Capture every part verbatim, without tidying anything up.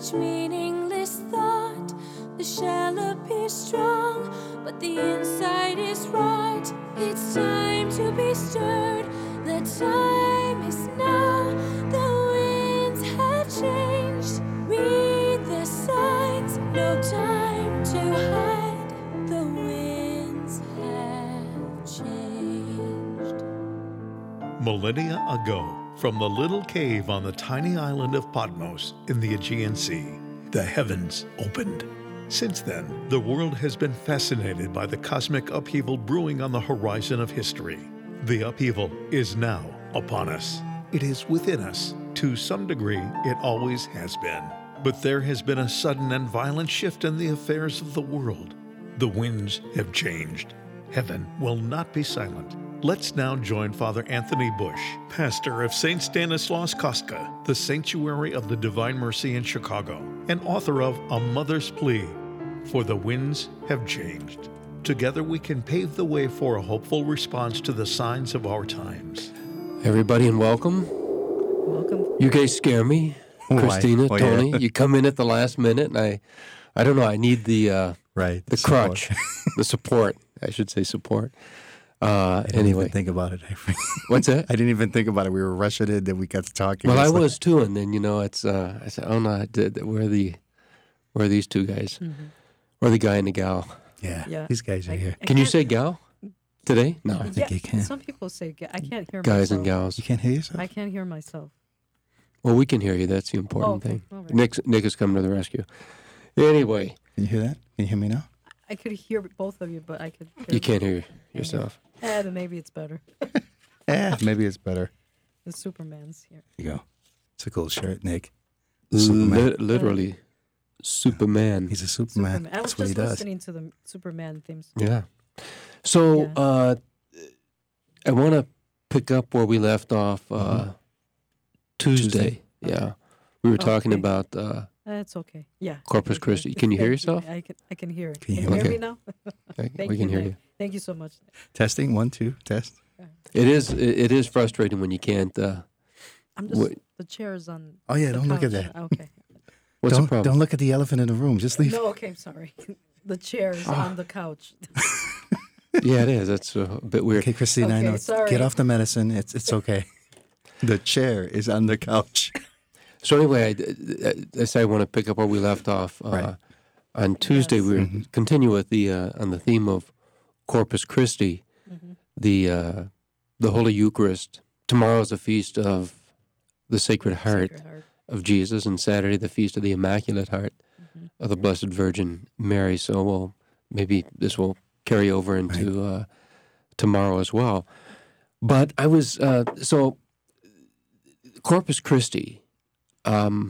each meaningless thought. The shell appears strong, but the inside is rot. It's time to be stirred. The time is now. The winds have changed. Read the signs. No time to hide. The winds have changed. Millennia ago, from the little cave on the tiny island of Patmos in the Aegean Sea, the heavens opened. Since then, the world has been fascinated by the cosmic upheaval brewing on the horizon of history. The upheaval is now upon us. It is within us. To some degree, it always has been. But there has been a sudden and violent shift in the affairs of the world. The winds have changed. Heaven will not be silent. Let's now join Father Anthony Bush, pastor of Saint Stanislaus Kostka, the Sanctuary of the Divine Mercy in Chicago, and author of A Mother's Plea, For the Winds Have Changed. Together we can pave the way for a hopeful response to the signs of our times. Everybody, and welcome. Welcome. You guys scare me. Why? Christina, Oh, Tony, yeah. you come in at the last minute, and I, I don't know, I need the uh, Right. the support. crutch, the support. I should say support. Uh, I didn't anyway, even think about it. what's that? I didn't even think about it. We were rushing it, then we got to talking. Well, I It's like- was too, and then you know, it's. Uh, I said, "Oh no, I did. Where are the, where are these two guys? Mm-hmm. Or the guy and the gal? Yeah, Yeah. these guys are I- here. I Can you can't- say gal today? No, I think yeah, you can. Some people say ga- I can't hear guys myself. and gals. You can't hear yourself? I can't hear myself. Well, we can hear you. That's the important Oh, okay. thing. All right. Nick, Nick is coming to the rescue. Anyway, Can you hear that? Can you hear me now? I could hear both of you, but I could. Hear you can't hear yourself. Eh, then maybe it's better. Yeah, maybe it's better. The Superman's here. There you go. It's a cool shirt, Nick. Li- Superman. literally, Superman. He's a Superman. Superman. I was That's what he just does. listening to the Superman themes. Yeah. So Yeah. uh, I want to pick up where we left off uh, Mhm. Tuesday. Tuesday. Yeah. We were talking Okay. about uh, That's okay. Yeah. I Corpus can hear Christi. you. Can you hear Thank yourself? I can. I can hear. Can you Can hear you me? hear me now? I- Thank we you. can hear Nick. you. Thank you so much. Testing, one, two, test. It is it, it is frustrating when you can't. Uh, I'm just. Wait. The chair is on. Oh, yeah, the don't look at couch. that. Okay. what's don't, the problem? Don't look at the elephant in the room. Just leave. No. Okay. I'm sorry. The chair is Ah. on the couch. Yeah, it is. That's a bit weird. Okay, Christina, I Okay, know. sorry. Get off the medicine. It's it's okay. The chair is on the couch. So anyway, I, I, I say I want to pick up where we left off. Uh, Right. On Tuesday, Yes. we were Mhm. continue with the uh, on the theme of Corpus Christi, Mhm. the uh, the Holy Eucharist. Tomorrow is the feast of the Sacred Heart Sacred Heart. of Jesus, and Saturday the feast of the Immaculate Heart Mhm. of the Blessed Virgin Mary. So we'll maybe this will carry over into uh, tomorrow as well. But I was uh, so Corpus Christi. Um,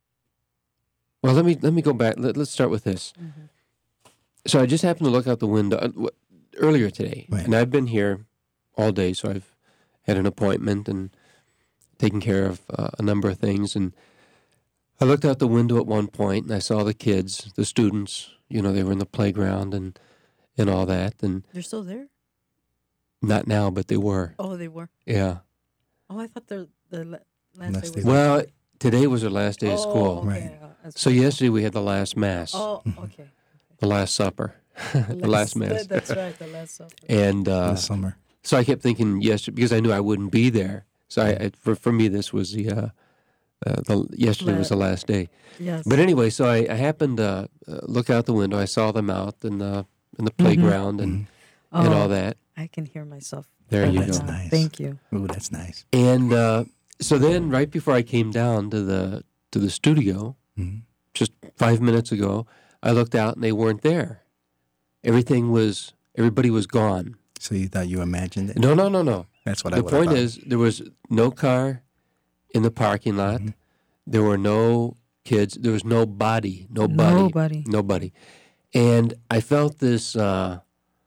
well, let me let me go back. Let, let's start with this. Mhm. So I just happened to look out the window uh, w- earlier today, Right. and I've been here all day. So I've had an appointment and taken care of uh, a number of things. And I looked out the window at one point, and I saw the kids, the students. You know, they were in the playground and and all that. And They're still there? not now, but they were. Oh, they were. Yeah. Oh, I thought the the la- last Last day day. was. Well, today was their last day of Oh, school. okay. Right. uh, that's So good. yesterday we had the last mass, Oh, okay. the last supper, the last mass. that- That's right. The last supper. And in uh, the summer. so I kept thinking yesterday because I knew I wouldn't be there. So I, I for for me this was the uh, uh, the yesterday was the last day. Yes. But anyway, so I, I happened to uh, look out the window. I saw them out in the in the playground and Mhm. and Oh, all that. I can hear myself. There better you that's go. now. nice. Thank you. Ooh, that's nice. And uh, so then, right before I came down to the to the studio, Mhm. just five minutes ago, I looked out and they weren't there. Everything was everybody was gone. So you thought you imagined it? No, no, no, no. That's what I The would have point thought. is, there was no car in the parking lot. Mhm. There were no kids. There was nobody. Nobody. Nobody. Nobody. And I felt this uh,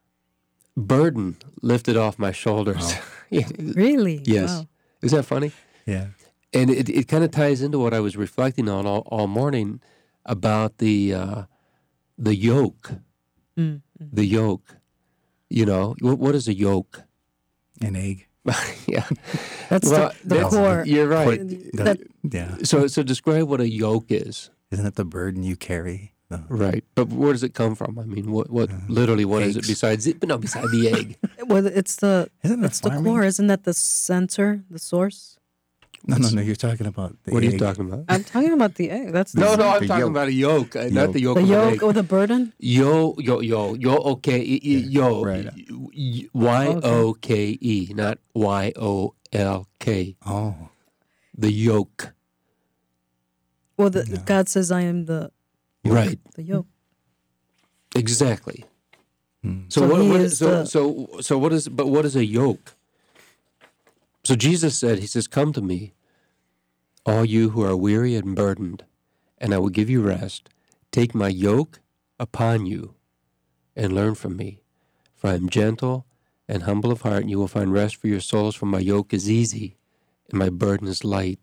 burden lifted off my shoulders. Wow. Yeah. Really? Yes. Wow. Isn't that funny? Yeah. And it, it kind of ties into what I was reflecting on all, all morning about the uh, the yoke. Mm, mm. The yoke. You know, what, what is a yoke? An egg. Yeah. That's Well, the, the that's- core. You're right. The- That- yeah. So, so describe what a yoke is. Isn't it the burden you carry? No. Right. But where does it come from? I mean, what, what literally, what is it eggs. besides it? But no, beside the egg. Well, it's the Isn't it it's the farming? core. Isn't that the center, the source? No, no, no. You're talking about the What are you egg. talking about? I'm talking about the egg. That's the No, no, I'm The talking yolk. about a yolk, uh, not the yolk the of an yolk egg. or the burden. Yo, yo, yo, yo, okay, y- y- yo, right. Y O K E, not Y O L K. Oh, The yoke. Well, the, God says, "I am the Right. the yoke." Exactly. Hmm. So, So what, he what is is so, the- so so what is but what is a yoke? So Jesus said, he says, "Come to me, all you who are weary and burdened, and I will give you rest. Take my yoke upon you and learn from me, for I am gentle and humble of heart, and you will find rest for your souls, for my yoke is easy and my burden is light."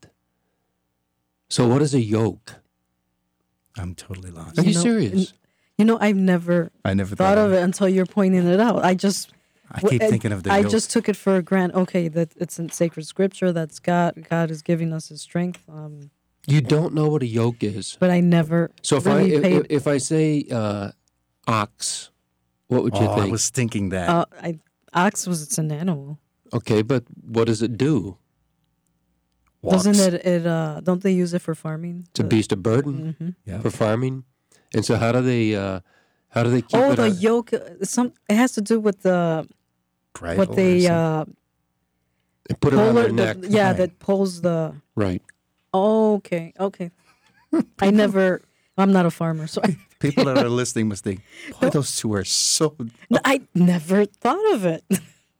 So what is a yoke? I'm totally lost. Are you know, serious? You know, I've never I never thought of it until you're pointing it out. I just I keep w- thinking of the I yoke. just took it for granted. Okay, that it's in sacred scripture. That's God. God is giving us His strength. Um, You don't know what a yoke is. but I never. So if really I if, paid, if I say uh, ox, what would you Oh, I think? was thinking that. uh, I ox was it's an animal. Okay, but what does it do? Doesn't Walks. it? It uh, don't they use it for farming? It's a beast of burden hmm Yeah. for farming. And so how do they uh, how do they keep Oh, it? the on- yoke. uh, Some it has to do with the Bridle what or they something. uh, they put it on pull their it- neck. the- yeah, Right. that pulls the. Right. Oh, okay, okay. I never. I'm not a farmer, so I, People that are listening must think, boy, those two are so. I never thought of it.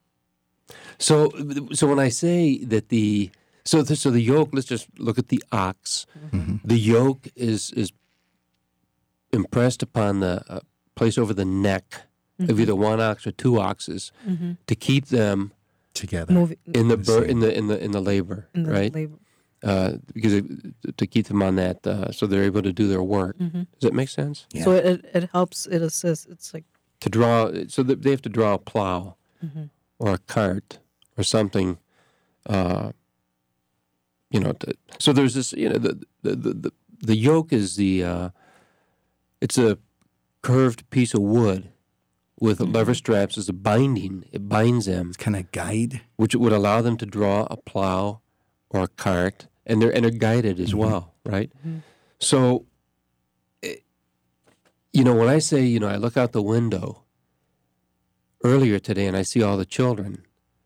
So so when I say that the so the, so the yoke, let's just look at the ox. Mhm. The yoke is is impressed upon the uh, place over the neck of either one ox or two oxes Mm-hmm. to keep them Together. Moving in the I bur- see. in the in the in the labor, in the right? labor. Uh, because it, to keep them on that, uh, so they're able to do their work. Mm-hmm. Does that make sense? Yeah. So it it helps. It assists. It's like To draw, so that they have to draw a plow Mm-hmm. or a cart or something. Uh, you know, to, so there's this. You know, the the the, the, the yoke is the. Uh, it's a curved piece of wood with Mm-hmm. lever straps as a binding. It binds them, It's kind of guide. which would allow them to draw a plow or a cart, and they're and they're guided as Mhm. well, right? Mhm. So, eh, you know, when I say, you know, I look out the window earlier today and I see all the children,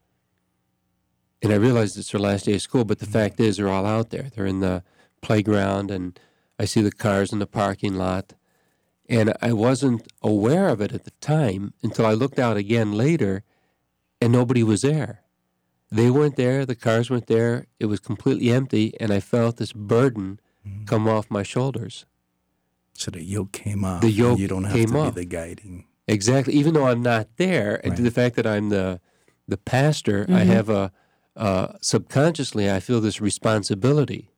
and I realize it's their last day of school, but the fact is they're all out there. They're in the playground, and I see the cars in the parking lot, and I wasn't aware of it at the time until I looked out again later, and nobody was there. They weren't there. The cars weren't there. It was completely empty, and I felt this burden Mm. come off my shoulders. So the yoke came off. The and yoke You don't have came to off. be the guiding. Exactly. Even though I'm not there, and Right. the fact that I'm the the pastor, I Mhm. have a uh, subconsciously I feel this responsibility,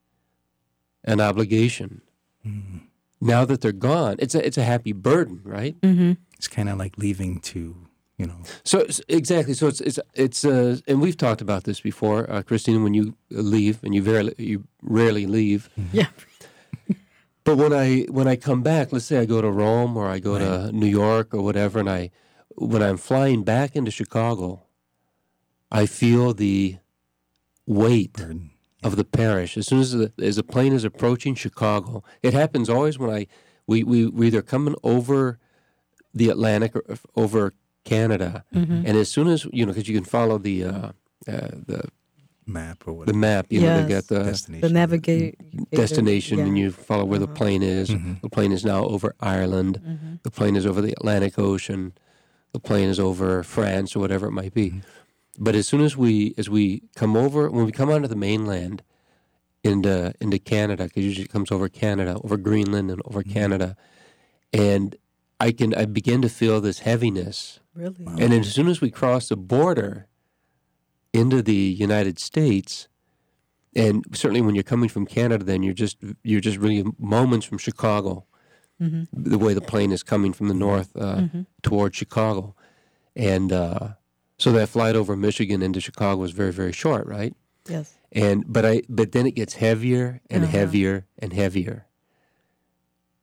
an obligation. Mm. Now that they're gone, it's a it's a happy burden, right? mm-hmm. It's kind of like leaving to, you know. So it's- exactly. So it's it's it's uh, and we've talked about this before, uh, Christine. When you leave, and you very you rarely leave. Yeah. But when I when I come back, let's say I go to Rome or I go to New York or whatever, and I when I'm flying back into Chicago, I feel the weight Burden. of the parish as soon as the, as a plane is approaching Chicago. It happens always when I we we we're either coming over the Atlantic or over Canada, Mm-hmm. and as soon as you know, because you can follow the uh, uh, the Map or the whatever. map, you know, they Yes. got the destination. The navigate destination, yeah. and you follow where the Uh-huh. plane is. Mhm. The plane is now over Ireland. Mm-hmm. The plane is over the Atlantic Ocean. The plane is over France or whatever it might be. Mhm. But as soon as we as we come over, when we come onto the mainland into into Canada, because usually it comes over Canada, over Greenland, and over Canada, and I can I begin to feel this heaviness. Really. Wow. And then as soon as we cross the border into the United States, and certainly when you're coming from Canada, then you're just you're just really moments from Chicago, Mm-hmm. the way the plane is coming from the north uh, Mm-hmm. toward Chicago, and uh, so that flight over Michigan into Chicago was very very short, right? Yes. And but I but then it gets heavier and Uh-huh. heavier and heavier,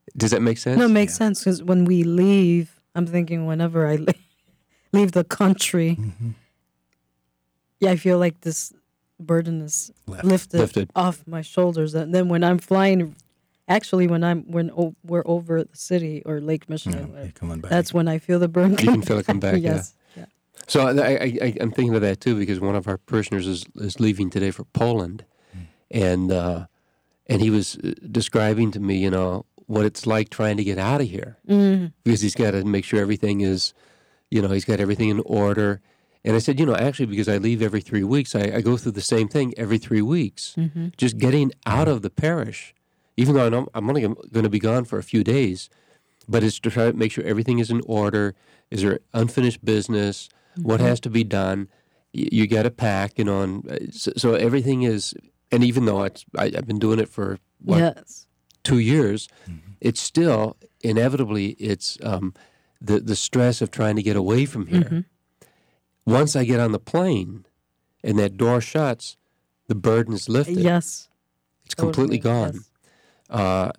Does that make sense? No, it makes sense because when we leave, I'm thinking whenever I le- leave the country, Mm-hmm. yeah, I feel like this burden is Left. lifted, Lifted. off my shoulders. And then when I'm flying, actually, when I'm when o- we're over the city or Lake Michigan, Yeah, you're coming back. that's when I feel the burden. You can feel it come back, yeah. yes. Yeah. So I, I, I, I'm thinking of that too because one of our parishioners is, is leaving today for Poland, and uh, and he was uh, describing to me, you know, what it's like trying to get out of here Mm. because he's got to make sure everything is, you know, he's got everything in order. And I said, you know, actually, because I leave every three weeks, I, I go through the same thing every three weeks, Mm-hmm. just getting out of the parish, even though I know I'm only going to be gone for a few days, but it's to try to make sure everything is in order. Is there unfinished business? What has to be done? You, you got to pack, you know, and uh, so, so everything is. And even though it's, I, I've been doing it for what, Yes. two years, it's still inevitably it's um, the the stress of trying to get away from here. Mhm. Once I get on the plane and that door shuts, the burden is lifted. Yes. It's completely Totally, gone. yes. Uh,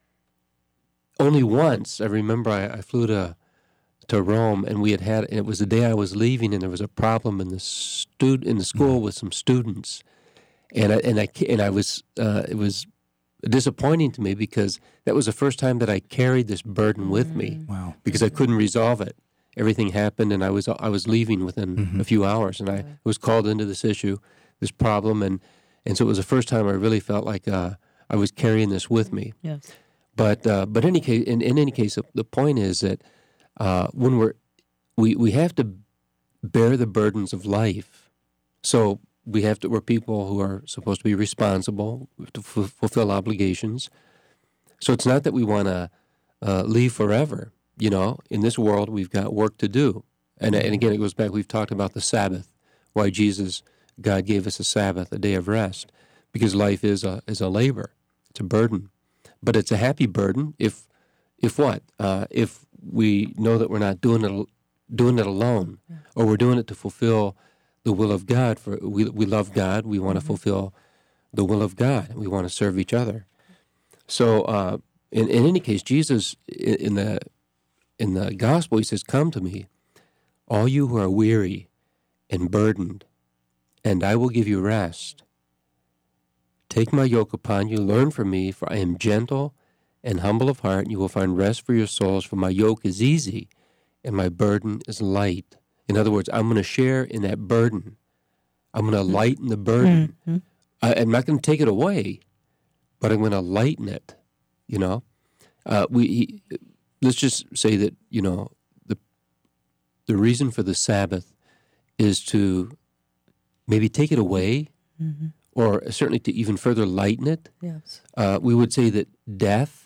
only once I remember I, I flew to to Rome, and we had had. And it was the day I was leaving, and there was a problem in the stud in the school with some students, and I and I ca- and I was uh, it was disappointing to me because that was the first time that I carried this burden with me Wow. because I couldn't resolve it. Everything happened, and I was I was leaving within a few hours, and I was called into this issue, this problem, and and so it was the first time I really felt like uh, I was carrying this with me. Yes. But uh, but any case, in, in any case, the point is that uh, when we're we we have to bear the burdens of life. So we have to. We're people who are supposed to be responsible to f- fulfill obligations. So it's not that we want to uh, leave forever. You know, in this world, we've got work to do. And and again, it goes back. We've talked about the Sabbath. Why Jesus, God gave us a Sabbath, a day of rest, because life is a is a labor. It's a burden. But it's a happy burden if, if what? Uh, if we know that we're not doing it, doing it alone, or we're doing it to fulfill the will of God. For we we love God, we want to fulfill the will of God. We want to serve each other. So, uh, in in any case, Jesus in, in the in the gospel, he says, "Come to me, all you who are weary and burdened, and I will give you rest. Take my yoke upon you, learn from me, for I am gentle and humble of heart, and you will find rest for your souls, for my yoke is easy and my burden is light." In other words, I'm going to share in that burden. I'm going to lighten the burden. Mhm. I, I'm not going to take it away, but I'm going to lighten it, you know. Uh, we he, Let's just say that, you know, the the reason for the Sabbath is to maybe take it away, Mhm. or certainly to even further lighten it. Yes. Uh, we would say that death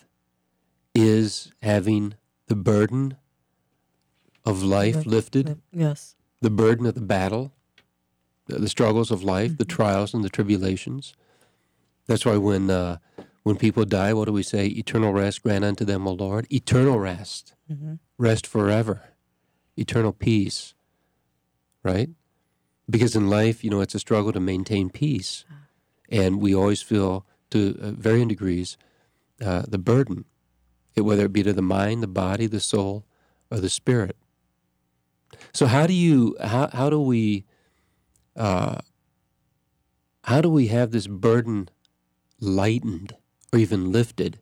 is having the burden of life Life- lifted, Yes. the burden of the battle, the, the struggles of life, the trials and the tribulations. That's why when uh, when people die, what do we say? Eternal rest grant unto them, O Lord. Eternal rest, Mhm. rest forever, eternal peace, right? Because in life, you know, it's a struggle to maintain peace. And we always feel, to uh, varying degrees, uh, the burden, it, whether it be to the mind, the body, the soul, or the spirit. So how do you, how, how do we, uh, how do we have this burden lightened or even lifted?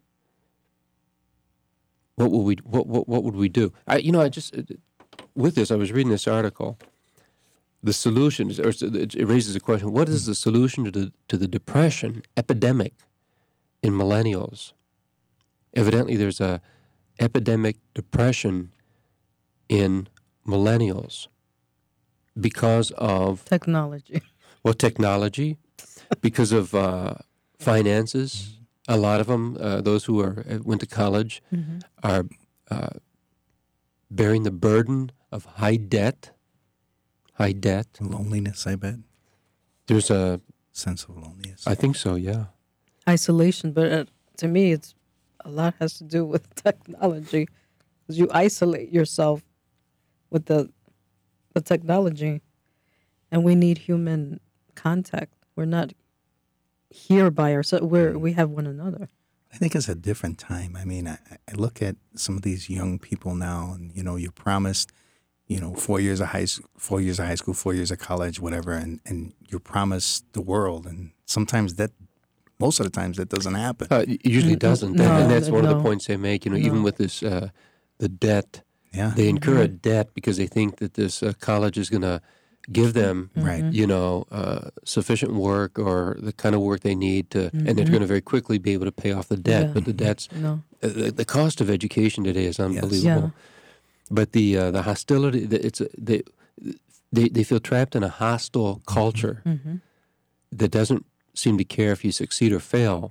What would we, what, what, what would we do? I, you know, I just, with this, I was reading this article. The solution, or it raises a question: what is the solution to the to the depression epidemic in millennials? Evidently, there's a epidemic depression in millennials because of Technology. well, technology, because of uh, finances. A lot of them, uh, those who are went to college, Mhm. are uh, bearing the burden of high debt. High debt. Loneliness, I bet. There's a, Sense of loneliness. I think so, yeah. Isolation, but uh, to me, it's a lot has to do with technology, because you isolate yourself with the the technology, and we need human contact. We're not here by ourselves. We're we have one another. I think it's a different time. I mean, I, I look at some of these young people now, and you know, you're promised, you know, four years of high, s- four years of high school, four years of college, whatever, and and you're promised the world, and sometimes that, most of the times, that doesn't happen. Uh, it usually N- doesn't, no, and, and that's one of the no. points they make. You know, even No. with this, uh, the debt, Yeah, they incur a Mm-hmm. debt because they think that this uh, college is going to give them, right. you know, uh, sufficient work or the kind of work they need to, and they're going to very quickly be able to pay off the debt. Yeah. But the debt's No. uh, the, the cost of education today is unbelievable. Yeah. But the uh, the hostility, the, it's a, they they they feel trapped in a hostile culture Mm-hmm. that doesn't seem to care if you succeed or fail.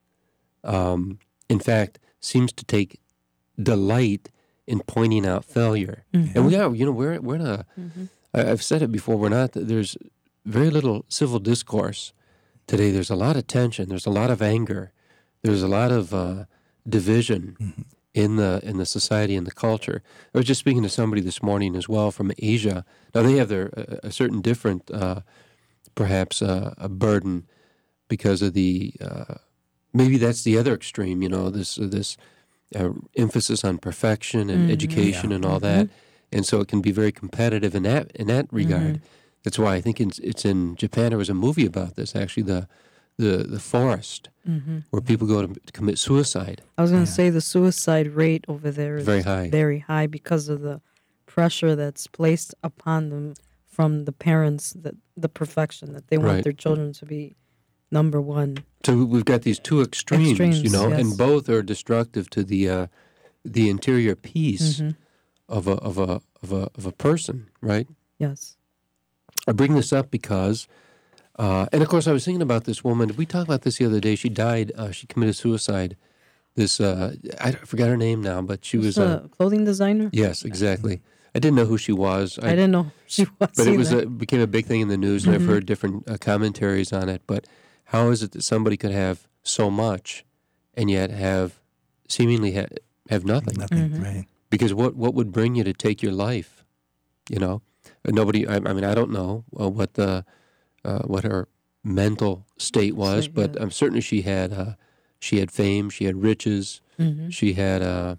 Um, in fact, seems to take delight in pointing out failure. Mm-hmm. And we are, you know, we're we're in a. I, I've said it before. We're not. There's very little civil discourse today. There's a lot of tension. There's a lot of anger. There's a lot of uh, division in the in the society and the culture. I was just speaking to somebody this morning as well from Asia. Now they have their a, a certain different, uh, perhaps uh, a burden because of the uh, maybe that's the other extreme. You know, this uh, this uh, emphasis on perfection and education and all that, and so it can be very competitive in that in that regard. That's why I think it's, it's in Japan. There was a movie about this actually, the the the forest where people go to commit suicide. I was going to say the suicide rate over there is Very high. very high because of the pressure that's placed upon them from the parents, that the perfection that they want Right. their children to be number one. So we've got these two extremes, you Extremes, know, yes. and both are destructive to the uh, the interior peace Mm-hmm. of a of a of a of a person, right? Yes. I bring this up because, uh, and of course, I was thinking about this woman. Did we talk about this the other day? She died. Uh, she committed suicide. This uh, I forgot her name now, but she was. Uh, a clothing designer? yes, exactly. I didn't know who she was. I, didn't know she was. But it was either. a, became a big thing in the news, and I've heard different uh, commentaries on it. But how is it that somebody could have so much and yet have seemingly ha- have nothing? Nothing, right? Because what what would bring you to take your life? You know, Uh, nobody. I, I mean, I don't know uh, what the uh, what her mental state was, State, but yeah. um, certainly she had uh, she had fame, she had riches, Mm-hmm. she had uh,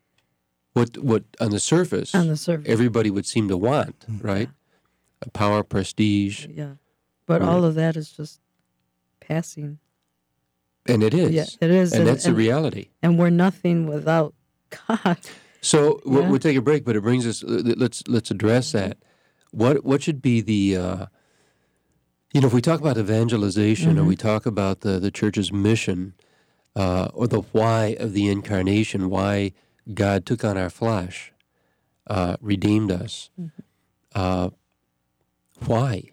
what what on the surface On the surface. everybody would seem to want, right? Uh, power, prestige, Yeah. But Right. all of that is just passing. and it is. Yeah, it is. and, and, that's and, the reality. and we're nothing without God. So we'll, Yeah. we'll take a break, but it brings us. uh, Let's let's address that. What what should be the, uh, you know, if we talk about evangelization or we talk about the the church's mission, uh, or the why of the incarnation, why God took on our flesh, uh, redeemed us. Uh, why?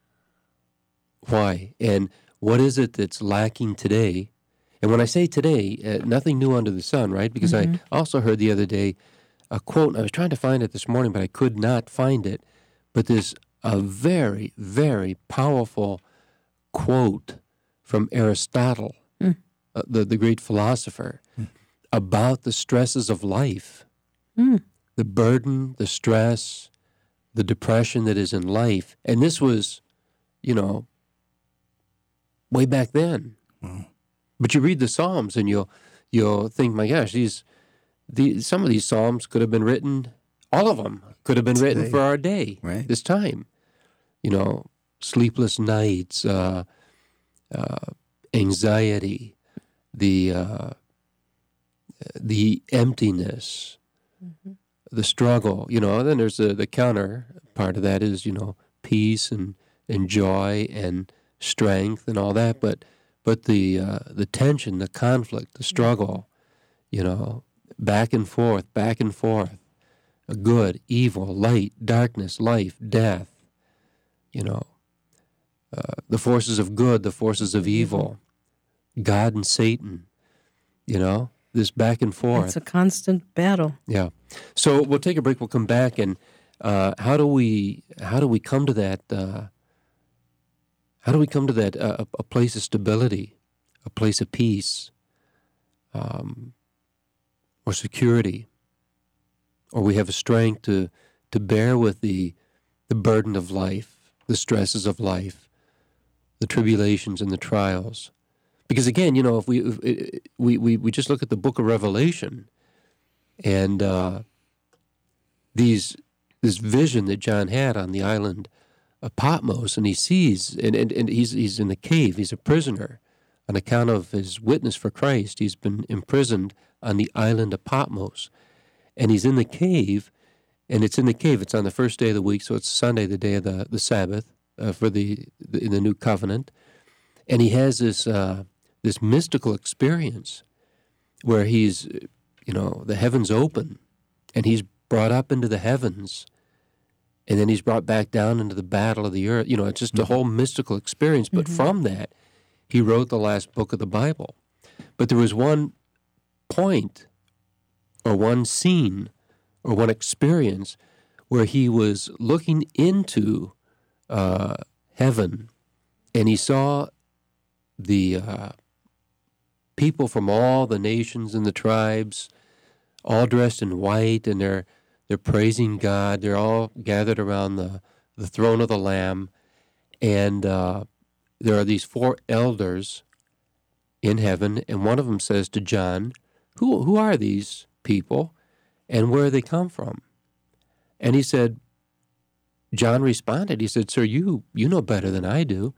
Why? And what is it that's lacking today? And when I say today, uh, nothing new under the sun, right? Because I also heard the other day a quote, and I was trying to find it this morning, but I could not find it. But there's a very, very powerful quote from Aristotle, uh, the, the great philosopher, about the stresses of life, the burden, the stress, the depression that is in life. And this was, you know, way back then. But you read the Psalms and you'll you'll think, my gosh, these these some of these Psalms could have been written, all of them could have been written Today. for our day, Right. this time. You know, sleepless nights, uh, uh, anxiety, the uh, the emptiness, the struggle. You know, and then there's the the counter part of that is, you know, peace and and joy and strength and all that, but. But the uh, the tension, the conflict, the struggle, you know, back and forth, back and forth, good, evil, light, darkness, life, death, you know, uh, the forces of good, the forces of evil, God and Satan, you know, this back and forth. It's a constant battle. Yeah. So we'll take a break. We'll come back, and uh, how do we how do we come to that? Uh, How do we come to that, uh, a, a place of stability, a place of peace, um, or security, or we have a strength to to bear with the the burden of life, the stresses of life, the tribulations and the trials, Because again, you know, if we if, we, we we just look at the book of Revelation, and uh, these this vision that John had on the island of Patmos, and he sees, and, and, and he's he's in the cave, he's a prisoner on account of his witness for Christ. He's been imprisoned on the island of Patmos, and he's in the cave, and it's in the cave. It's on the first day of the week, so it's Sunday, the day of the the Sabbath uh, for the, the in the new covenant, and he has this. Uh, this mystical experience where he's, you know, the heavens open and he's brought up into the heavens and then he's brought back down into the battle of the earth. You know, it's just a whole mystical experience. But mm-hmm. from that, he wrote the last book of the Bible. But there was one point or one scene or one experience where he was looking into uh, heaven and he saw the uh, people from all the nations and the tribes, all dressed in white, and they're they're praising God. They're all gathered around the, the throne of the Lamb, and uh, there are these four elders in heaven, and one of them says to John, "Who who are these people, and where they come from?" And he said, John responded. He said, "Sir, you you know better than I do."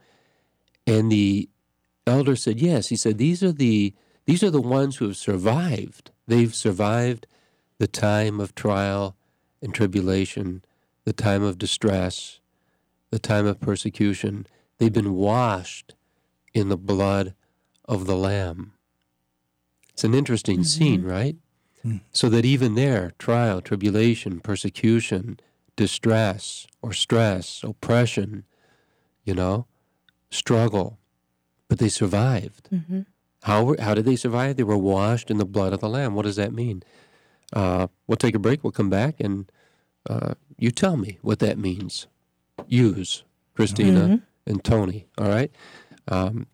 And the elder said, yes. He said, these are the these are the ones who have survived. They've survived the time of trial and tribulation, the time of distress, the time of persecution. They've been washed in the blood of the Lamb. It's an interesting mm-hmm. scene, right? Mm. So that even there, trial, tribulation, persecution, distress or stress, oppression, you know, struggle, but they survived. Mm-hmm. How were, how did they survive? They were washed in the blood of the Lamb. What does that mean? Uh, we'll take a break. We'll come back, and uh, you tell me what that means. Use Christina mm-hmm. and Tony, all right? Um,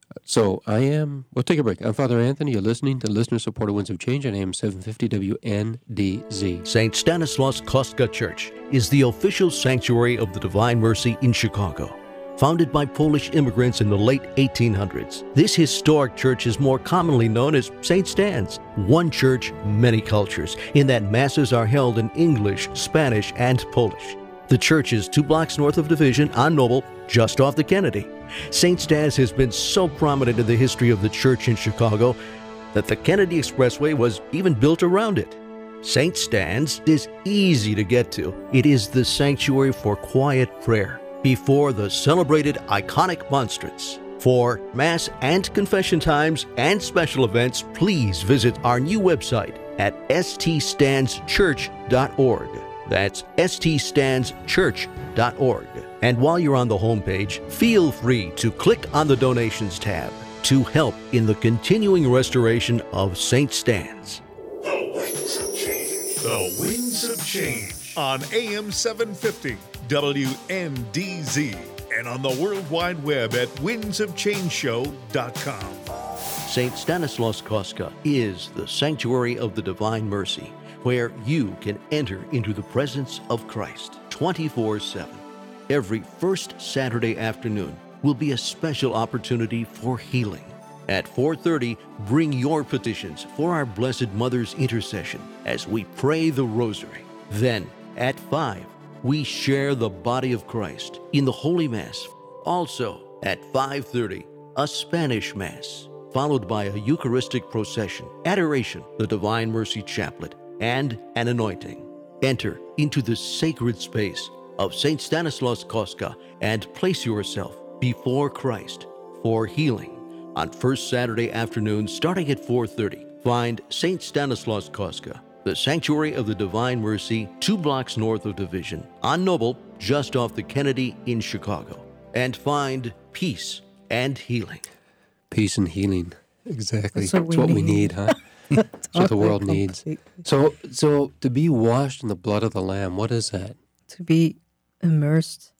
so I am, we'll take a break. I'm Father Anthony. You're listening to Listener-Supported Winds of Change on A M seven fifty W N D Z. Saint Stanislaus Kostka Church is the official sanctuary of the Divine Mercy in Chicago. Founded by Polish immigrants in the late eighteen hundreds, this historic church is more commonly known as Saint Stan's. One church, many cultures, in that masses are held in English, Spanish, and Polish. The church is two blocks north of Division on Noble, just off the Kennedy. Saint Stan's has been so prominent in the history of the church in Chicago that the Kennedy Expressway was even built around it. Saint Stan's is easy to get to. It is the sanctuary for quiet prayer before the celebrated iconic monstrance. For Mass and confession times and special events, please visit our new website at s t stands church dot org. That's s t stands church dot org. And while you're on the homepage, feel free to click on the Donations tab to help in the continuing restoration of Saint Stan's. The Winds of Change. The Winds of Change on A M seven fifty. W N D Z and on the World Wide Web at winds of change show dot com. Saint Stanislaus Kostka is the sanctuary of the Divine Mercy, where you can enter into the presence of Christ twenty-four seven. Every first Saturday afternoon will be a special opportunity for healing. At four thirty, bring your petitions for our Blessed Mother's intercession as we pray the Rosary. Then, at five, we share the body of Christ in the Holy Mass. Also, at five thirty, a Spanish Mass, followed by a Eucharistic procession, adoration, the Divine Mercy Chaplet, and an anointing. Enter into the sacred space of Saint Stanislaus Kostka and place yourself before Christ for healing. On first Saturday afternoon, starting at four thirty, find Saint Stanislaus Kostka, the Sanctuary of the Divine Mercy, two blocks north of Division, on Noble, just off the Kennedy in Chicago, and find peace and healing. Peace and healing, exactly. That's what, That's we, what need. we need, huh? That's what the world needs. So, so to be washed in the blood of the Lamb, what is that? To be immersed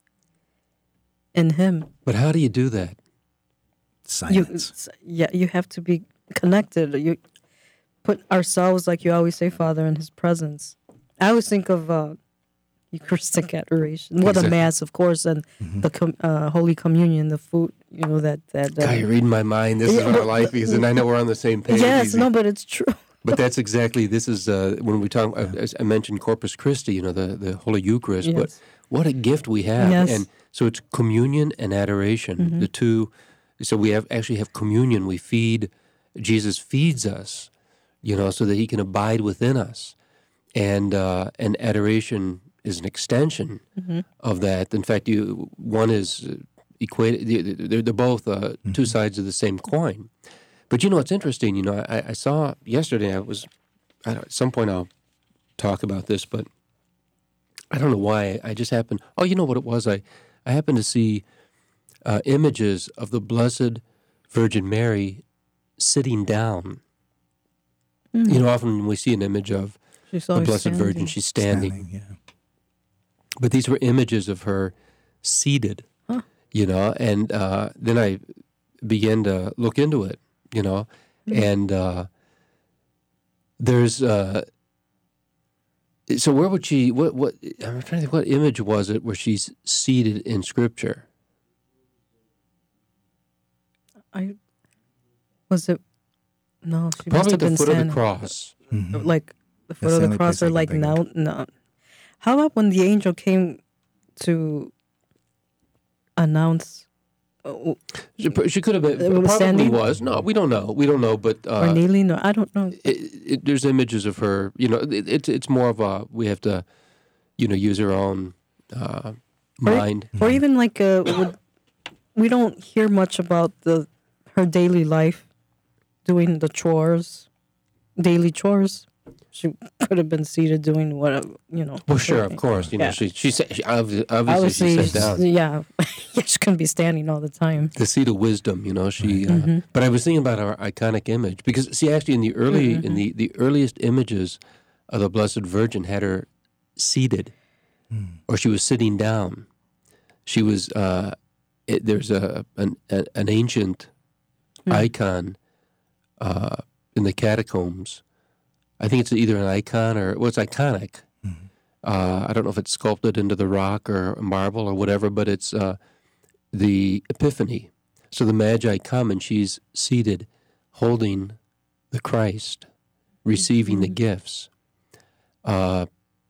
in Him. But how do you do that? Silence. You, yeah, you have to be connected. You put ourselves, like you always say, Father, in His presence. I always think of uh, Eucharistic adoration. What exactly. a Mass, of course, and mm-hmm. the com- uh, Holy Communion, the food you know that that. Uh, God, you're reading my mind. This is our life because then I know we're on the same page. yes, Easy. no, but it's true. But that's exactly, this is, uh, when we talk, uh, as I mentioned Corpus Christi, you know, the, the Holy Eucharist, Yes. but what a gift we have. Yes. And so it's communion and adoration, Mm-hmm. the two. So we have actually have communion. We feed, Jesus feeds us, you know, so that he can abide within us. And uh, and adoration is an extension Mm-hmm. of that. In fact, you one is uh, equated, they're, they're both uh, two sides of the same coin. But you know, it's interesting. You know, I, I saw yesterday. I was I don't, at some point I'll talk about this, but I don't know why. I just happened. Oh, you know what it was? I I happened to see uh, images of the Blessed Virgin Mary sitting down. You know, often when we see an image of She's the always Blessed standing. Virgin, she's standing. Standing, yeah. But these were images of her seated. Huh. You know, and uh, then I began to look into it. You know, and uh, there's uh, so where would she? What? What? I'm trying to think. What image was it where she's seated in Scripture? I was it. No, she must Probably have at the been foot of standing. the cross. Mhm. Like the foot That's of the the only cross, place I or can like think now, of. no. How about when the angel came to announce, uh, She, she could have been. It was Probably standing? was. No, we don't know. We don't know. But or uh, kneeling? No, I don't know. it, it, there's images of her. You know, it, it's it's more of a we have to, you know, use our own uh, Or- mind. Or even like uh, would, we don't hear much about the her daily life, doing the chores, daily chores. She could have been seated doing whatever, you know. Well, sure, of working. course. You know, Yeah. she she, sa- she obviously, obviously Obviously, she sat down. yeah, she couldn't be standing all the time. The seat of wisdom, you know. She, uh, Mm-hmm. but I was thinking about our iconic image because, see, actually, in the early, Mm-hmm. in the, the earliest images of the Blessed Virgin, had her seated, or she was sitting down. She was. Uh, it, there's a an, a, an ancient Mm. icon uh, in the catacombs. I think it's either an icon or well, it's iconic. Uh, I don't know if it's sculpted into the rock or marble or whatever, but it's uh, the Epiphany. So the Magi come and she's seated, holding the Christ, receiving the gifts. Uh,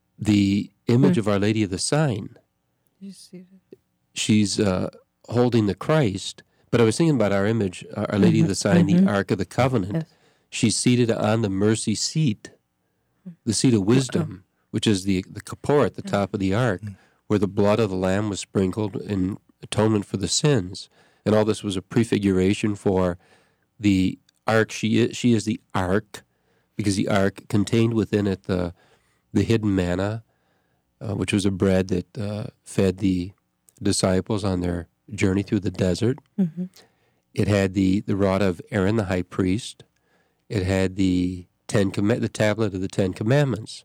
the image of Our Lady of the Sign, You see that? she's uh, holding the Christ. But I was thinking about our image, uh, Our Lady of the Sign, the Ark of the Covenant. Yes. She's seated on the mercy seat, the seat of wisdom, which is the the kapor at the top of the ark, where the blood of the lamb was sprinkled in atonement for the sins. And all this was a prefiguration for the ark. She is, she is the ark, because the ark contained within it the the hidden manna, uh, which was a bread that uh, fed the disciples on their journey through the desert. Mm-hmm. It had the, the rod of Aaron, the high priest. It had the ten comm- the tablet of the Ten Commandments,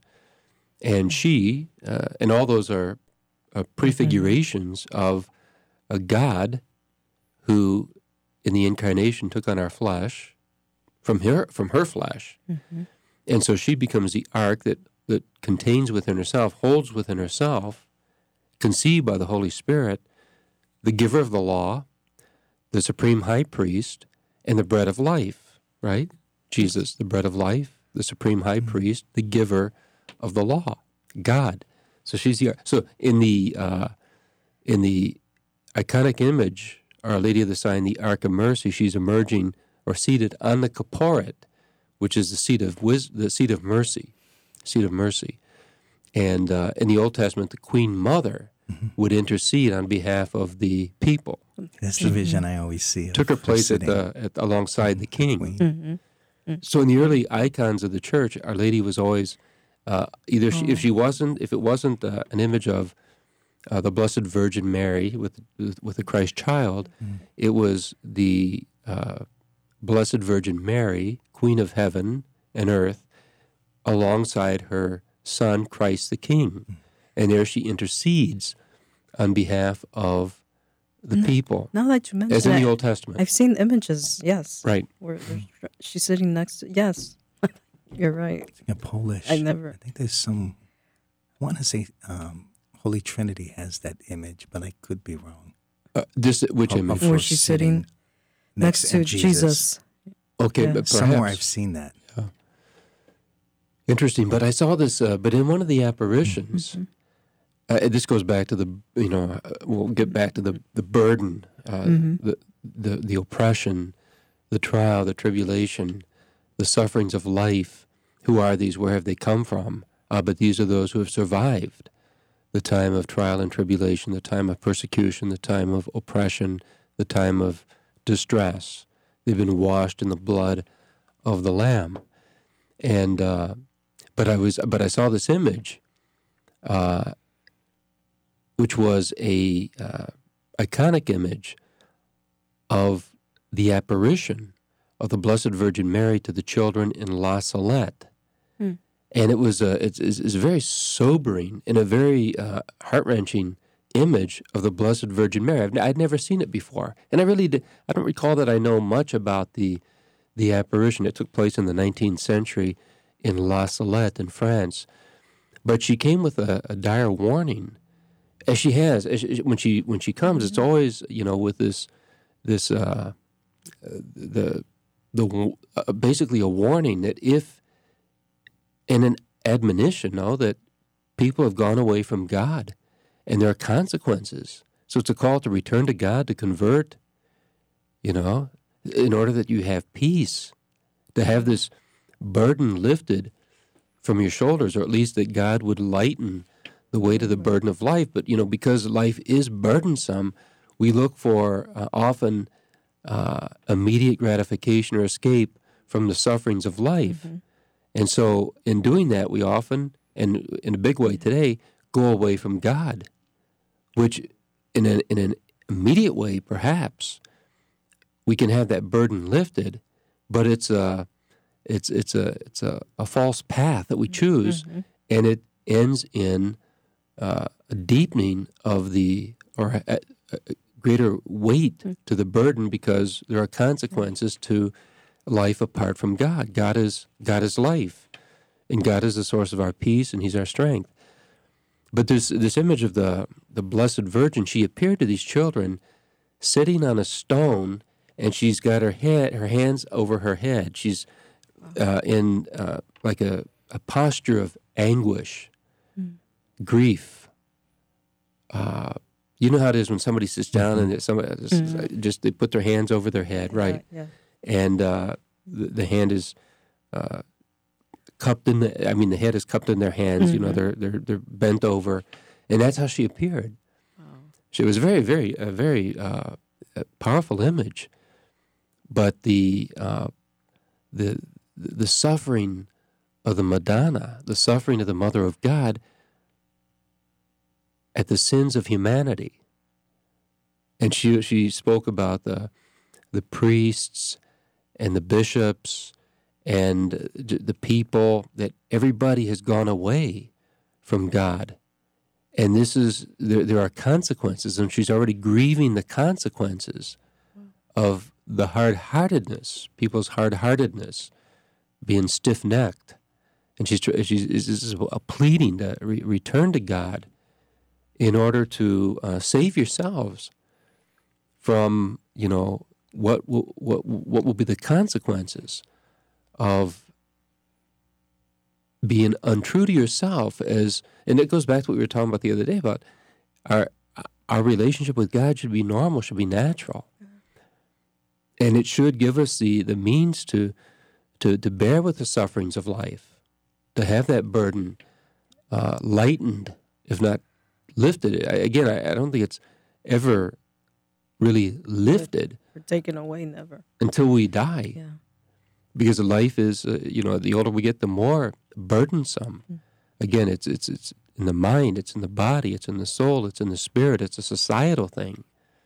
and she uh, and all those are uh, prefigurations of a God who, in the incarnation, took on our flesh from her from her flesh, and so she becomes the ark that that contains within herself, holds within herself, conceived by the Holy Spirit, the giver of the law, the supreme high priest, and the bread of life, right? Jesus, the bread of life, the supreme high priest, the giver of the law, God. So she's the so in the uh, in the iconic image, Our Lady of the Sign, the Ark of Mercy, she's emerging or seated on the kaporet, which is the seat of wis- the seat of mercy, seat of mercy. And uh, in the Old Testament, the Queen Mother would intercede on behalf of the people. That's the vision I always see. Took her of place at sitting the at, alongside the king. queen. Mm-hmm. So in the early icons of the church, Our Lady was always uh, either she, if she wasn't if it wasn't uh, an image of uh, the Blessed Virgin Mary with with the Christ child, it was the uh, Blessed Virgin Mary, Queen of Heaven and Earth, alongside her Son Christ the King, and there she intercedes on behalf of the people, Now that you mention as in it, the Old Testament. I've seen images. Yes, Right. where there's- she's sitting next to. Yes, you're right. Yeah, Polish. I never- I think there's some. I want to say um, Holy Trinity has that image, but I could be wrong. Uh, this which Of- image? of her Where she's sitting next to Jesus. Okay, Yeah. but perhaps Somewhere I've seen that. interesting. But I saw this. Uh, but in one of the apparitions, uh, this goes back to the you know uh, we'll get back to the the burden, uh, the the the oppression, the trial, the tribulation, the sufferings of life. Who are these? Where have they come from? Uh, but these are those who have survived the time of trial and tribulation, the time of persecution, the time of oppression, the time of distress. They've been washed in the blood of the Lamb. And uh, but I was but I saw this image, uh, which was a uh, iconic image of the apparition of the Blessed Virgin Mary to the children in La Salette. And it was a, it's, it's, it's a very sobering and a very uh, heart-wrenching image of the Blessed Virgin Mary. I've, I'd never seen it before. And I really did, I don't recall that I know much about the the apparition. It took place in the nineteenth century in La Salette in France. But she came with a, a dire warning, as she has. As she, when she when she comes, it's always, you know, with this, this uh, the, the uh, basically a warning that if, and an admonition, no, that people have gone away from God, and there are consequences. So it's a call to return to God, to convert, you know, in order that you have peace, to have this burden lifted from your shoulders, or at least that God would lighten the weight of the burden of life. But, you know, because life is burdensome, we look for uh, often uh, immediate gratification or escape from the sufferings of life. Mm-hmm. And so in doing that, we often, and in a big way today, go away from God, which in, a, in an immediate way, perhaps, we can have that burden lifted, but it's a, it's, it's a, it's a, a false path that we choose, mm-hmm. and it ends in uh, a deepening of the, or a, a greater weight mm-hmm. to the burden, because there are consequences to life apart from God. God is God is life, and God is the source of our peace, and He's our strength. But this this image of the the Blessed Virgin, she appeared to these children sitting on a stone, and she's got her head, her hands over her head. She's uh, in uh, like a, a posture of anguish, mm. grief. Uh, you know how it is when somebody sits down and somebody just, mm-hmm. just they put their hands over their head, right? Yeah. yeah. And uh, the, the hand is uh, cupped in the. I mean, the head is cupped in their hands. Mm-hmm. You know, they're they're they're bent over, and that's how she appeared. Wow. She was very, very, a very uh, powerful image. But the uh, the the suffering of the Madonna, the suffering of the Mother of God, at the sins of humanity, and she she spoke about the the priests and the bishops and the people, that everybody has gone away from God. And this is, there, there are consequences, and she's already grieving the consequences of the hard-heartedness, people's hard-heartedness, being stiff-necked. And she's, she's this is a pleading to re- return to God in order to uh, save yourselves from, you know, What will, what what will be the consequences of being untrue to yourself? As and it goes back to what we were talking about the other day about our our relationship with God should be normal, should be natural, and it should give us the, the means to to to bear with the sufferings of life, to have that burden uh, lightened, if not lifted. I, again, I, I don't think it's ever really lifted. Or taken away, never. Until we die. Yeah. Because life is, uh, you know, the older we get, the more burdensome. Mm. Again, it's it's it's in the mind, it's in the body, it's in the soul, it's in the spirit, it's a societal thing.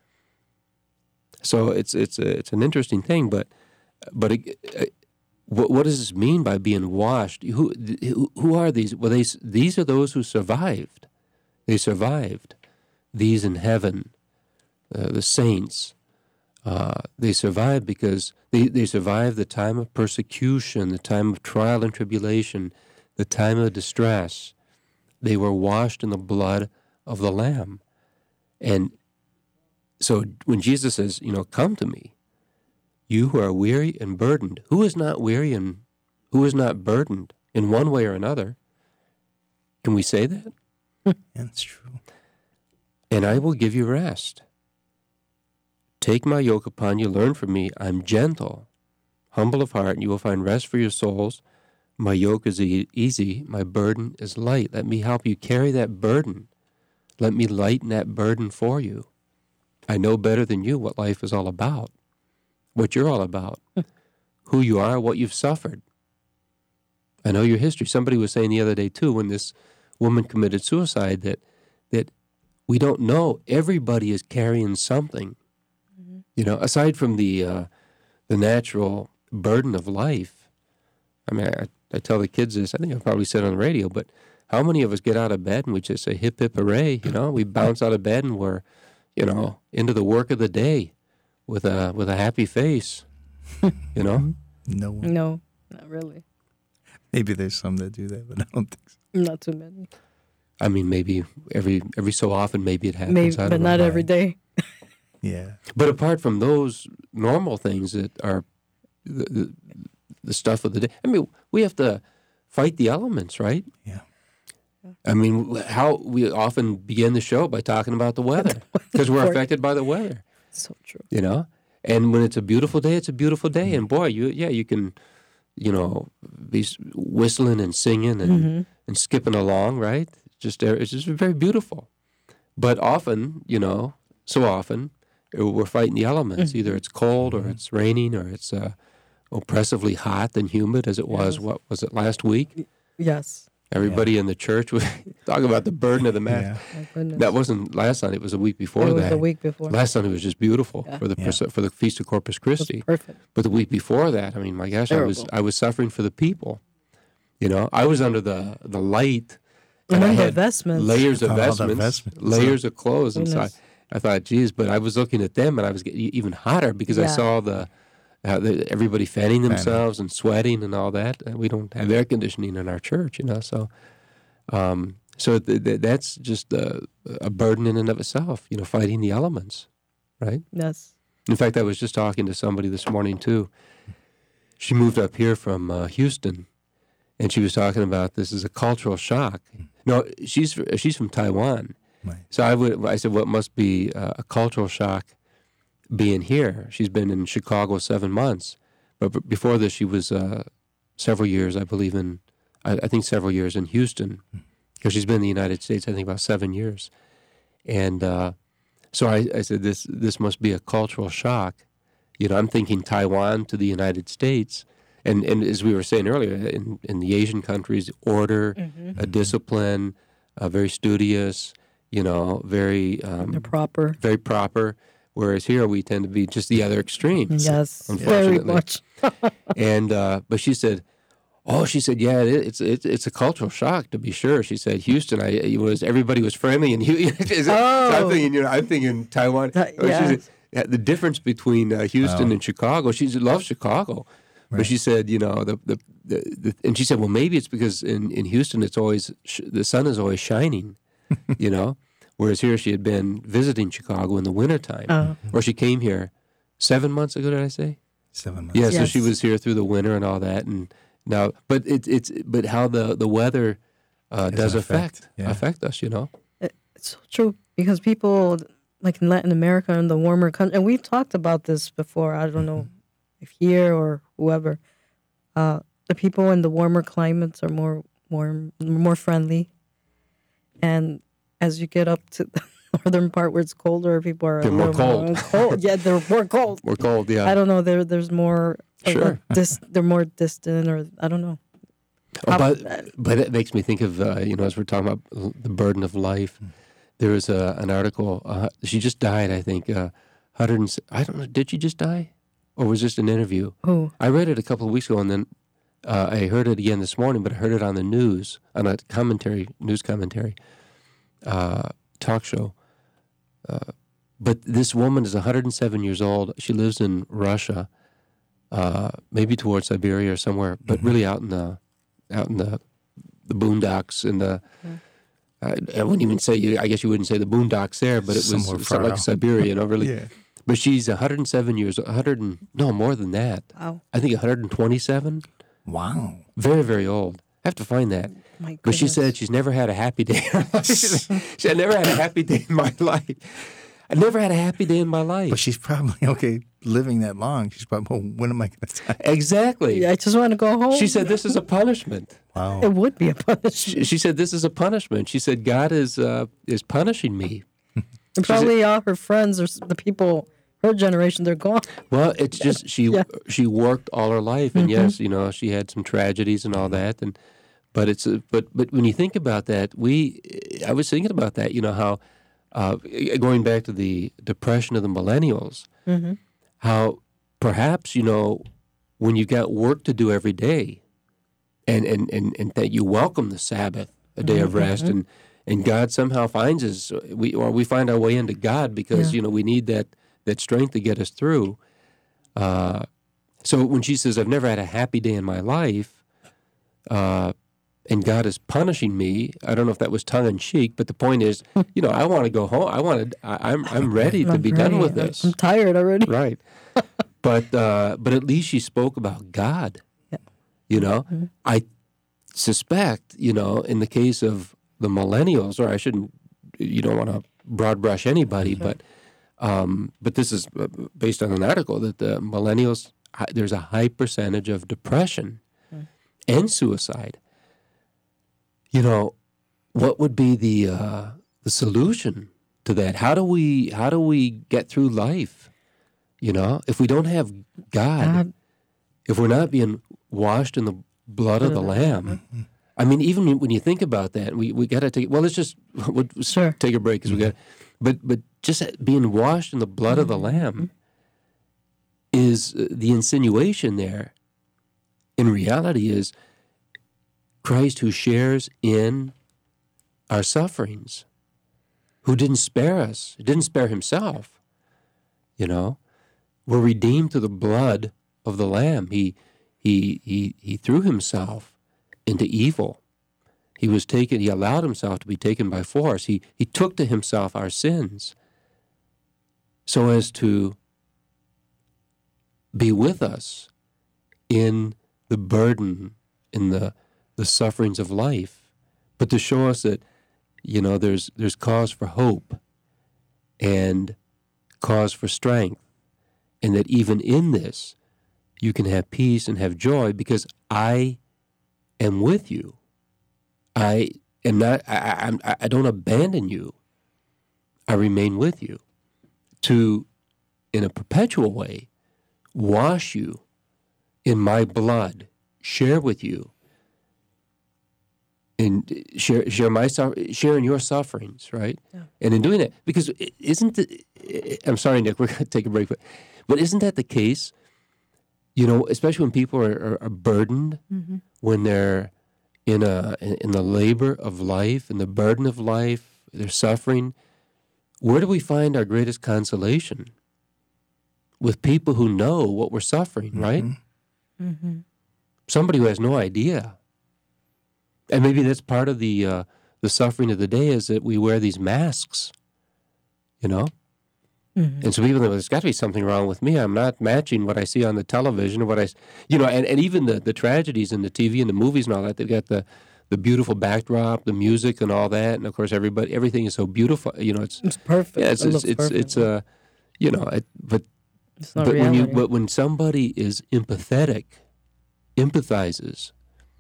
So it's it's a, it's an interesting thing, but but it, uh, what what does this mean by being washed? Who who, who are these? Well, they these are those who survived. They survived. These in heaven, uh, the saints. Uh, they survived because they, they survived the time of persecution, the time of trial and tribulation, the time of distress. They were washed in the blood of the Lamb. And so when Jesus says, you know, come to me, you who are weary and burdened, who is not weary and who is not burdened in one way or another? Can we say that? That's true. And I will give you rest. Take my yoke upon you, learn from me. I'm gentle, humble of heart, and you will find rest for your souls. My yoke is e- easy, my burden is light. Let me help you carry that burden. Let me lighten that burden for you. I know better than you what life is all about, what you're all about, who you are, what you've suffered. I know your history. Somebody was saying the other day, too, when this woman committed suicide, that that we don't know. Everybody is carrying something. Mm-hmm. You know, aside from the uh, the natural burden of life. I mean, I, I tell the kids this, I think I probably said on the radio, but how many of us get out of bed and we just say, hip, hip, hooray, you know? We bounce out of bed and we're, you know, into the work of the day with a with a happy face, you know? No one. No, not really. Maybe there's some that do that, but I don't think so. Not too many. I mean, maybe every every so often, maybe it happens. Maybe, I don't but know. not every day. Yeah. But apart from those normal things that are the, the, the stuff of the day, I mean, we have to fight the elements, right? Yeah. I mean, how we often begin the show by talking about the weather because we're affected by the weather. So true. You know, and when it's a beautiful day, it's a beautiful day, and boy, you yeah, you can, you know, be whistling and singing and Mm-hmm. and skipping along, right? Just it's just very beautiful. But often, you know, so often we're fighting the elements. Mm-hmm. Either it's cold or it's raining or it's uh, oppressively hot and humid as it was. Yes. What was it last week? Yes. Everybody in the church was talking about the burden of the mass. Yeah. My goodness. That wasn't last Sunday; it was a week before it was that. the week before. Last Sunday was just beautiful Yeah. for the Yeah. for the Feast of Corpus It was Christi. perfect. But the week before that, I mean, my gosh, I was Terrible. I was suffering for the people. You know, I was under the the light, And I then the had vestments. layers of Oh, the vestments, vestments. layers of clothes, and so I, Goodness. I thought, geez, but I was looking at them, and I was getting even hotter because I Yeah. saw the, uh, the everybody fanning themselves and sweating and all that. And we don't have air conditioning in our church, you know, so. Um, so th- th- that's just a, a burden in and of itself, you know, fighting the elements, right? Yes. In fact, I was just talking to somebody this morning, too. She moved up here from uh, Houston, and she was talking about this is a cultural shock. No, she's she's from Taiwan. Right. So I would I said, what must be uh, a cultural shock being here? She's been in Chicago seven months, but b- before this, she was uh, several years, I believe, in I, I think several years in Houston, because she's been in the United States, I think, about seven years, and. Uh, So I, I said, this this must be a cultural shock. You know, I'm thinking Taiwan to the United States. And, and as we were saying earlier, in, in the Asian countries, order, Mm-hmm. a discipline, uh, very studious, you know, very um, They're proper. very proper. Whereas here we tend to be just the other extreme. Yes. Very unfortunately. much. And uh, but she said, oh, she said, yeah, it, it's it's it's a cultural shock to be sure. She said, Houston, I it was everybody was friendly, and Houston. So I'm Oh. thinking, you know, I'm thinking Taiwan. That- Oh, she yeah. said, yeah, the difference between uh, Houston Wow. and Chicago. She loves Chicago, but Right. she said, you know, the the, the the and she said, well, maybe it's because in, in Houston it's always sh- the sun is always shining, you know, whereas here she had been visiting Chicago in the wintertime, Uh, or she came here seven months ago. Did I say? Seven months. Yeah, so Yes. she was here through the winter and all that, and now, but it's it's but how the the weather uh, Has does an affect effect, yeah. affect us, you know. it's so true because people like in Latin America and the warmer country, and we've talked about this before. I don't know if here or whoever. Uh, the people in the warmer climates are more warm, more friendly, and as you get up to the northern part where it's colder, people are a They're more little cold. cold. Yeah, they're more cold. We're cold, yeah. I don't know. There, there's more. of a Sure. dis, they're more distant, or I don't know. Oh, How- but but it makes me think of uh, you know, as we're talking about l- the burden of life. There was a, an article. Uh, she just died, I think. Uh, hundred. And, s- I don't know. Did she just die, or was this an interview? Who? I read it a couple of weeks ago, and then uh, I heard it again this morning. But I heard it on the news, on a commentary, news commentary, uh, talk show. Uh, but this woman is one hundred seven years old. She lives in Russia, uh, maybe towards Siberia or somewhere, but really out in the out in the the boondocks in the I, I wouldn't even say, I guess you wouldn't say the boondocks there, but it was Somewhere something far like out. Siberia, you know, really. Yeah. But she's one hundred seven years, one hundred and, no, more than that. Wow. I think one hundred twenty-seven. Wow. Very, very old. I have to find that. My But she goodness. said she's never had a happy day in her life. She said, I never had a happy day in my life. I never had a happy day in my life. But she's probably, okay, living that long. She's probably, well, when am I going to die? Exactly. Yeah, I just want to go home. She said, this is a punishment. Wow. It would be a punishment. She, she said, this is a punishment. She said, God is uh, is punishing me. And probably all her friends or s- the people, her generation, they're gone. Well, it's just she Yeah. she worked all her life, and yes, you know, she had some tragedies and all that, and but it's a, but but when you think about that, we I was thinking about that, you know, how uh, going back to the depression of the millennials, how perhaps, you know, when you got work to do every day, and and and, and that you welcome the Sabbath, a day of rest, and and God somehow finds us, we or we find our way into God because Yeah. you know we need that that strength to get us through. Uh, so when she says, "I've never had a happy day in my life," uh, and God is punishing me, I don't know if that was tongue in cheek, but the point is, you know, I want to go home. I want to. I, I'm I'm ready to I'm be done ready. with I'm- this. I'm tired already. Right. But uh, but at least she spoke about God. Yeah. You know, I suspect, you know, in the case of the millennials, or I shouldn't, you don't want to broad brush anybody, but um, but this is uh, based on an article that the millennials, hi- there's a high percentage of depression and suicide. You know, what would be the uh, the solution to that? How do we how do we get through life? You know, if we don't have God, God. if we're not being washed in the blood of the Lamb, I mean, even when you think about that, we, we got to take. Well, let's just we'll s- Sure. take a break because we got. But but just being washed in the blood of the Lamb is uh, the insinuation there. In reality, is Christ who shares in our sufferings, who didn't spare us, didn't spare himself. You know, we're redeemed through the blood of the Lamb. He he he he threw himself into evil. He was taken, he allowed himself to be taken by force. He he took to himself our sins so as to be with us in the burden, in the the sufferings of life, but to show us that, you know, there's there's cause for hope and cause for strength, and that even in this you can have peace and have joy because I am with you. I am not. I, I, I'm- I don't abandon you. I remain with you to, in a perpetual way, wash you in my blood, share with you, and share share my suffer- share in your sufferings, right? And in doing that, because i- isn't the, I'm sorry, Nick, we're going to take a break, but but isn't that the case? You know, especially when people are, are, are burdened, when they're in a in the labor of life, in the burden of life, they're suffering. Where do we find our greatest consolation? With people who know what we're suffering, right? Somebody who has no idea. And maybe that's part of the uh, the suffering of the day is that we wear these masks, you know? And so people think, well, there's got to be something wrong with me. I'm not matching what I see on the television or what I, s- you know, and, and even the, the tragedies in the T V and the movies and all that, they've got the, the beautiful backdrop, the music and all that. And of course, everybody, everything is so beautiful. You know, it's, It's perfect. yeah, it's, It it's, looks it's, perfect. it's, uh, you know, it, but, It's not but when you, reality. but when somebody is empathetic, empathizes,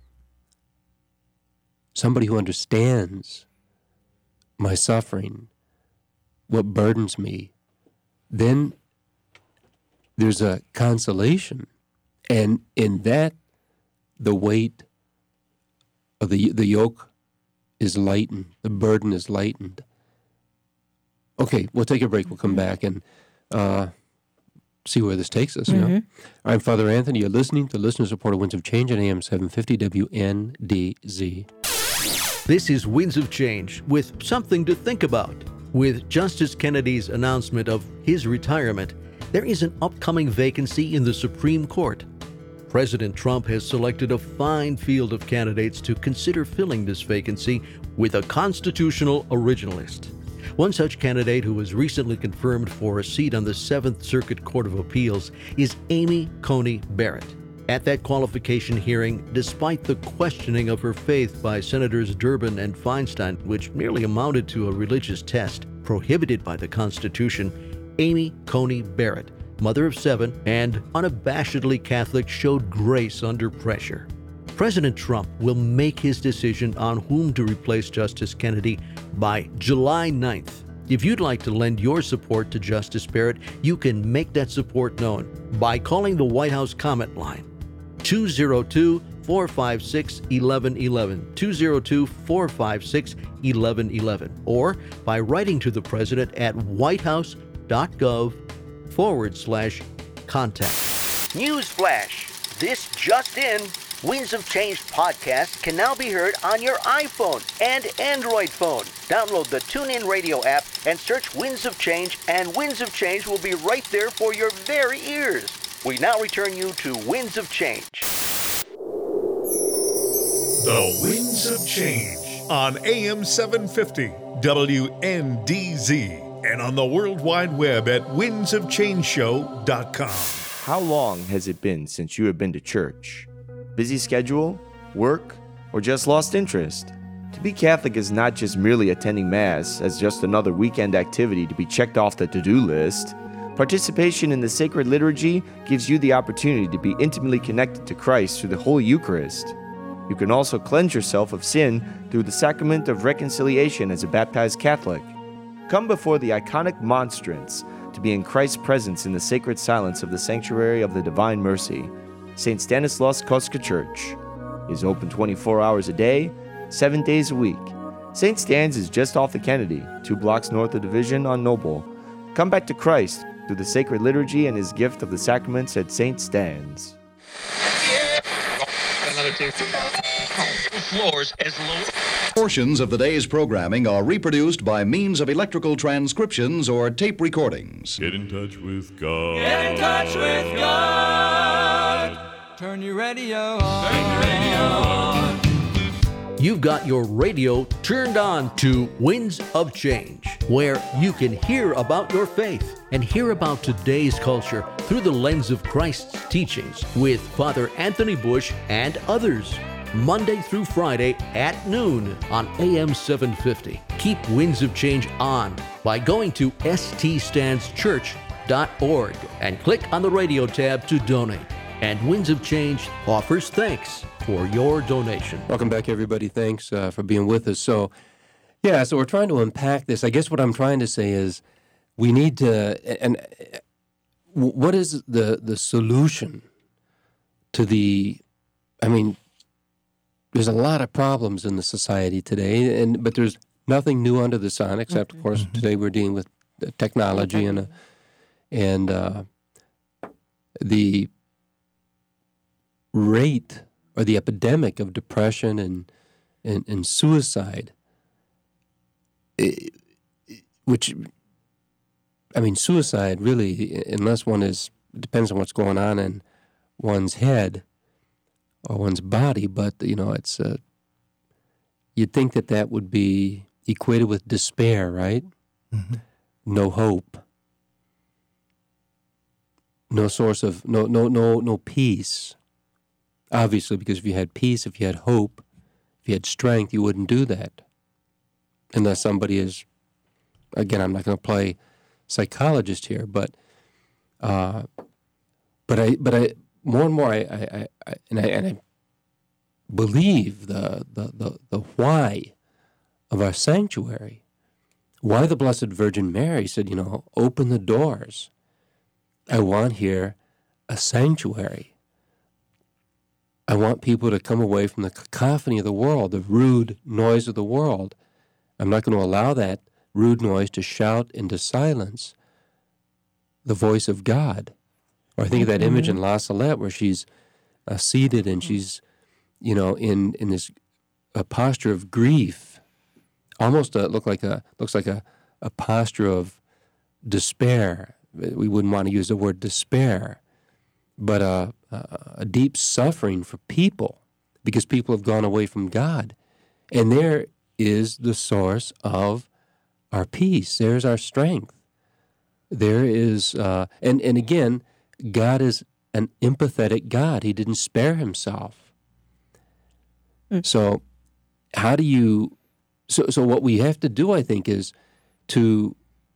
somebody who understands my suffering, what burdens me, then there's a consolation. And in that, the weight of the the yoke is lightened, the burden is lightened. Okay, we'll take a break. We'll come back and uh, see where this takes us. You know? I'm Father Anthony. You're listening to Listener Supported Winds of Change on A M seven fifty W N D Z. This is Winds of Change with something to think about. With Justice Kennedy's announcement of his retirement, there is an upcoming vacancy in the Supreme Court. President Trump has selected a fine field of candidates to consider filling this vacancy with a constitutional originalist. One such candidate who was recently confirmed for a seat on the Seventh Circuit Court of Appeals is Amy Coney Barrett. At that qualification hearing, despite the questioning of her faith by Senators Durbin and Feinstein, which merely amounted to a religious test prohibited by the Constitution, Amy Coney Barrett, mother of seven and unabashedly Catholic, showed grace under pressure. President Trump will make his decision on whom to replace Justice Kennedy by July ninth. If you'd like to lend your support to Justice Barrett, you can make that support known by calling the White House comment line, two oh two, four five six, one one one one, two oh two, four five six, one one one one, or by writing to the President at whitehouse.gov forward slash contact. Newsflash! This just in, Winds of Change podcast can now be heard on your iPhone and Android phone. Download the TuneIn Radio app and search Winds of Change, and Winds of Change will be right there for your very ears. We now return you to Winds of Change. The Winds of Change on A M seven fifty W N D Z and on the World Wide Web at winds of change show dot com. How long has it been since you have been to church? Busy schedule, work, or just lost interest? To be Catholic is not just merely attending Mass as just another weekend activity to be checked off the to-do list. Participation in the sacred liturgy gives you the opportunity to be intimately connected to Christ through the Holy Eucharist. You can also cleanse yourself of sin through the sacrament of reconciliation as a baptized Catholic. Come before the iconic monstrance to be in Christ's presence in the sacred silence of the Sanctuary of the Divine Mercy. Saint Stanislaus Kostka Church is open twenty-four hours a day, seven days a week. Saint Stan's is just off the Kennedy, two blocks north of Division on Noble. Come back to Christ through the sacred liturgy and his gift of the sacraments at Saint Stan's. Portions of the day's programming are reproduced by means of electrical transcriptions or tape recordings. Get in touch with God. Get in touch with God. Turn your radio on. Turn your radio on. You've got your radio turned on to Winds of Change, where you can hear about your faith and hear about today's culture through the lens of Christ's teachings with Father Anthony Bush and others. Monday through Friday at noon on A M seven fifty. Keep Winds of Change on by going to s t stands church dot org and click on the radio tab to donate. And Winds of Change offers thanks for your donation. Welcome back, everybody. Thanks uh, for being with us. So, yeah, so we're trying to unpack this. I guess what I'm trying to say is we need to, and what is the the solution to the, I mean, there's a lot of problems in the society today, and but there's nothing new under the sun, except, of course, today we're dealing with technology and, uh, and uh, the rate or the epidemic of depression and and, and suicide, it, which, I mean, suicide really, unless one is, it depends on what's going on in one's head or one's body, but, you know, it's, uh, you'd think that that would be equated with despair, right? Mm-hmm. No hope. No source of, no, no, no, no peace. Obviously, because if you had peace, if you had hope, if you had strength, you wouldn't do that. Unless somebody is, again, I'm not going to play psychologist here, but, uh, but I, but I, more and more, I, I, I, and I, and I believe the, the, the, the why of our sanctuary, why the Blessed Virgin Mary said, you know, open the doors. I want here a sanctuary. I want people to come away from the cacophony of the world, the rude noise of the world. I'm not going to allow that rude noise to shout into silence the voice of God. Or I think of that image in La Salette where she's uh, seated and she's, you know, in, in this a posture of grief, almost a, look like a looks like a, a posture of despair. We wouldn't want to use the word despair, but a, a deep suffering for people because people have gone away from God. And there is the source of our peace. There's our strength. There is, uh, and, and again, God is an empathetic God. He didn't spare himself. Mm. So how do you, so, so what we have to do, I think, is to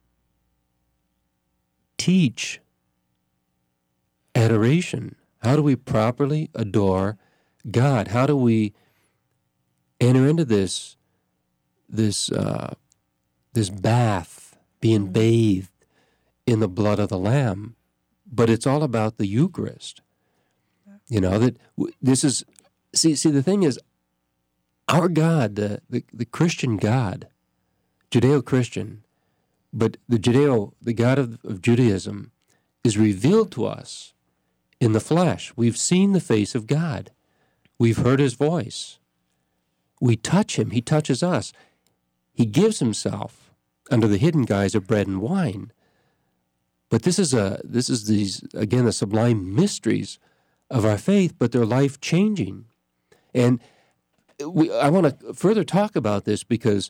teach adoration. How do we properly adore God? How do we enter into this, this, uh, this bath, being bathed in the blood of the Lamb? But it's all about the Eucharist. You know, that w- this is, see, see, the thing is, our God, the, the, the Christian God, Judeo-Christian, but the Judeo, the God of, of Judaism, is revealed to us in the flesh. We've seen the face of God. We've heard his voice. We touch him. He touches us. He gives himself under the hidden guise of bread and wine. But this is a this is these again the sublime mysteries of our faith, but they're life changing. And we I want to further talk about this because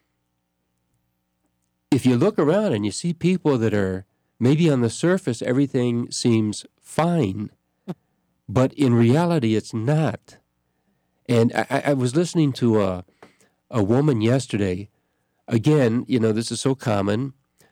if you look around and you see people that are maybe on the surface everything seems fine, but in reality it's not. And I, I was listening to a a woman yesterday. Again, you know, this is so common.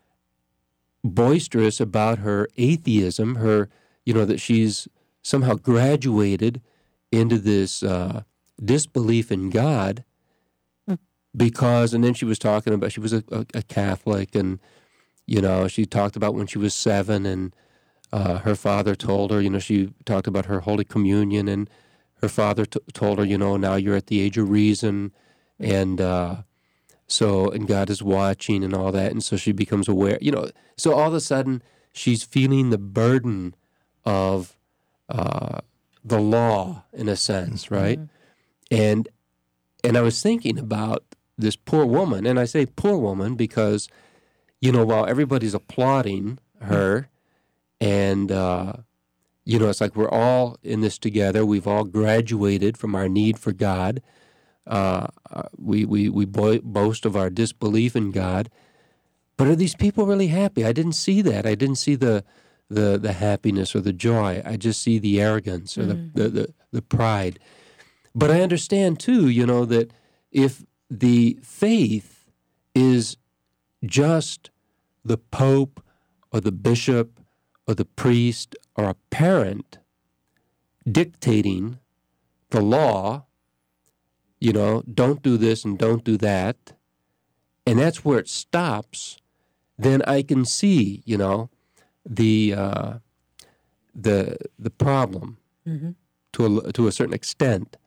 Boisterous about her atheism, her, you know, that she's somehow graduated into this uh, disbelief in God because, and then she was talking about, she was a, a, a Catholic, and, you know, she talked about when she was seven, and uh, her father told her, you know, she talked about her Holy Communion, and her father t- told her, you know, now you're at the age of reason, and, uh, So, and God is watching and all that, and so she becomes aware. You know, so all of a sudden, she's feeling the burden of uh, the law, in a sense, right? Mm-hmm. And and I was thinking about this poor woman, and I say poor woman because, you know, while everybody's applauding her, and, uh, you know, it's like we're all in this together. We've all graduated from our need for God. Uh, we we we bo- boast of our disbelief in God, but are these people really happy? I didn't see that. I didn't see the the the happiness or the joy. I just see the arrogance or mm. the, the the the pride. But I understand too, you know, that if the faith is just the Pope or the bishop or the priest or a parent dictating the law, you know, don't do this and don't do that, and that's where it stops, then I can see, you know, the uh, the the problem mm-hmm. to a, to a certain extent.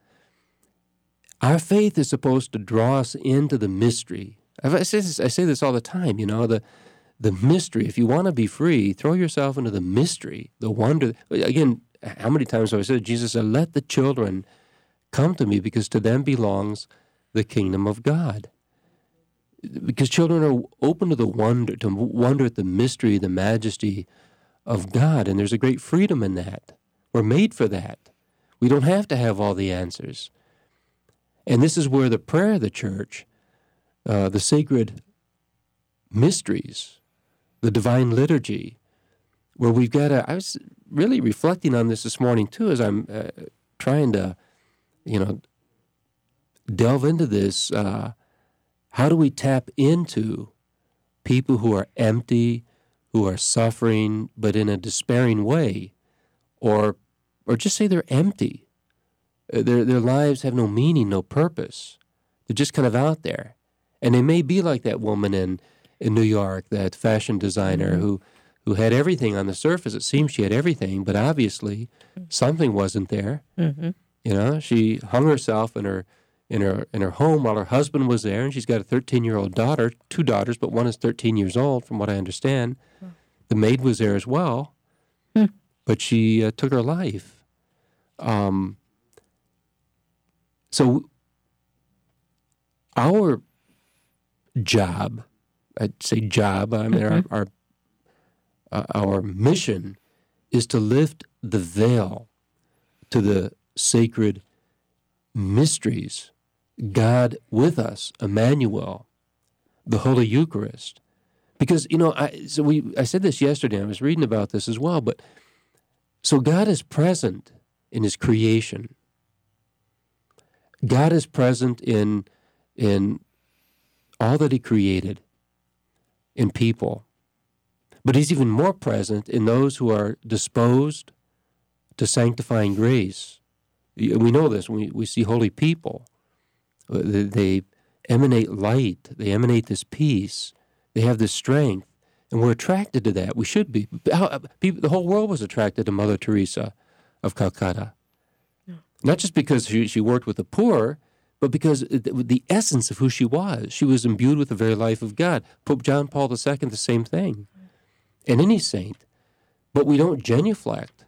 Our faith is supposed to draw us into the mystery. I say this, I say this all the time, you know, the the mystery. If you want to be free, throw yourself into the mystery, the wonder. Again, how many times have I said, Jesus said, let the children come to me because to them belongs the kingdom of God. Because children are open to the wonder, to wonder at the mystery, the majesty of God, and there's a great freedom in that. We're made for that. We don't have to have all the answers. And this is where the prayer of the church, uh, the sacred mysteries, the divine liturgy, where we've got to, I was really reflecting on this this morning too as I'm uh, trying to you know, delve into this. Uh, how do we tap into people who are empty, who are suffering, but in a despairing way, or or just say they're empty? Their their lives have no meaning, no purpose. They're just kind of out there, and they may be like that woman in in New York, that fashion designer mm-hmm. who who had everything on the surface. It seems she had everything, but obviously something wasn't there. Mm-hmm. You know, she hung herself in her in her in her home while her husband was there, and she's got a thirteen-year-old daughter, two daughters, but one is thirteen years old, from what I understand. Oh. The maid was there as well, hmm. but she uh, took her life. Um. So our job, I'd say job, I mean, mm-hmm. our our, uh, our mission is to lift the veil to the sacred mysteries, God with us, Emmanuel, the Holy Eucharist. Because, you know, I so we I said this yesterday, I was reading about this as well, but so God is present in his creation. God is present in in all that he created, in people. But he's even more present in those who are disposed to sanctifying grace. We know this when we, we see holy people. They, they emanate light. They emanate this peace. They have this strength. And we're attracted to that. We should be. How, people, the whole world was attracted to Mother Teresa of Calcutta. Yeah. Not just because she, she worked with the poor, but because the essence of who she was. She was imbued with the very life of God. Pope John Paul the Second, the same thing. And any saint. But we don't genuflect